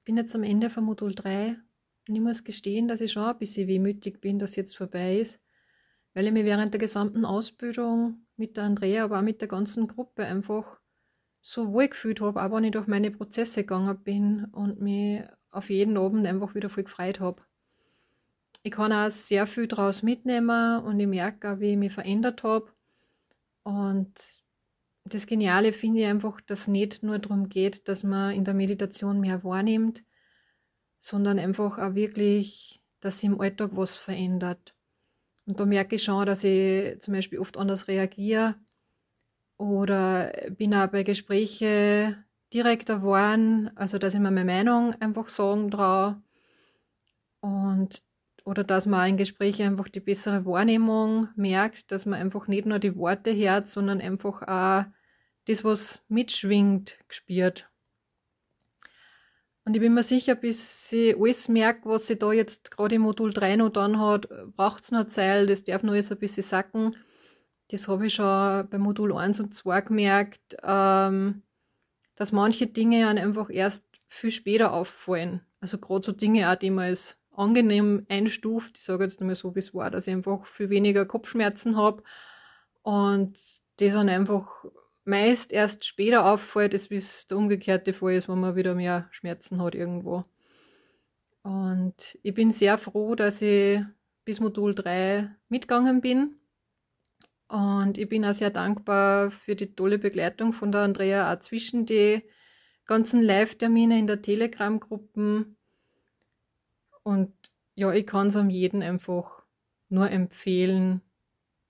bin jetzt am Ende von Modul 3 und ich muss gestehen, dass ich schon ein bisschen wehmütig bin, dass jetzt vorbei ist, weil ich mich während der gesamten Ausbildung mit der Andrea, aber auch mit der ganzen Gruppe einfach so wohl gefühlt habe, auch wenn ich durch meine Prozesse gegangen bin und mich auf jeden Abend einfach wieder voll gefreut habe. Ich kann auch sehr viel daraus mitnehmen und ich merke auch, wie ich mich verändert habe. Und das Geniale finde ich einfach, dass es nicht nur darum geht, dass man in der Meditation mehr wahrnimmt, sondern einfach auch wirklich, dass sich im Alltag was verändert. Und da merke ich schon, dass ich zum Beispiel oft anders reagiere oder bin auch bei Gesprächen direkter geworden, also dass ich mir meine Meinung einfach sagen traue und oder dass man auch in Gesprächen einfach die bessere Wahrnehmung merkt, dass man einfach nicht nur die Worte hört, sondern einfach auch das, was mitschwingt, gespürt. Und ich bin mir sicher, bis ich alles merke, was ich da jetzt gerade im Modul 3 noch dran hat, braucht es noch Zeit, das darf noch alles ein bisschen sacken. Das habe ich schon bei Modul 1 und 2 gemerkt, dass manche Dinge dann einfach erst viel später auffallen. Also gerade so Dinge auch, die man als angenehm einstuft. Ich sage jetzt einmal so, wie es war, dass ich einfach viel weniger Kopfschmerzen habe und das dann einfach meist erst später auffällt, als wie es der umgekehrte Fall ist, wenn man wieder mehr Schmerzen hat irgendwo. Und ich bin sehr froh, dass ich bis Modul 3 mitgegangen bin. Und ich bin auch sehr dankbar für die tolle Begleitung von der Andrea, auch zwischen die ganzen Live-Termine in der Telegram-Gruppen. Und ja, ich kann es am jeden einfach nur empfehlen,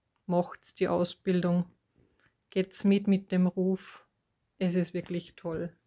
macht's die Ausbildung, geht's mit dem Ruf. Es ist wirklich toll.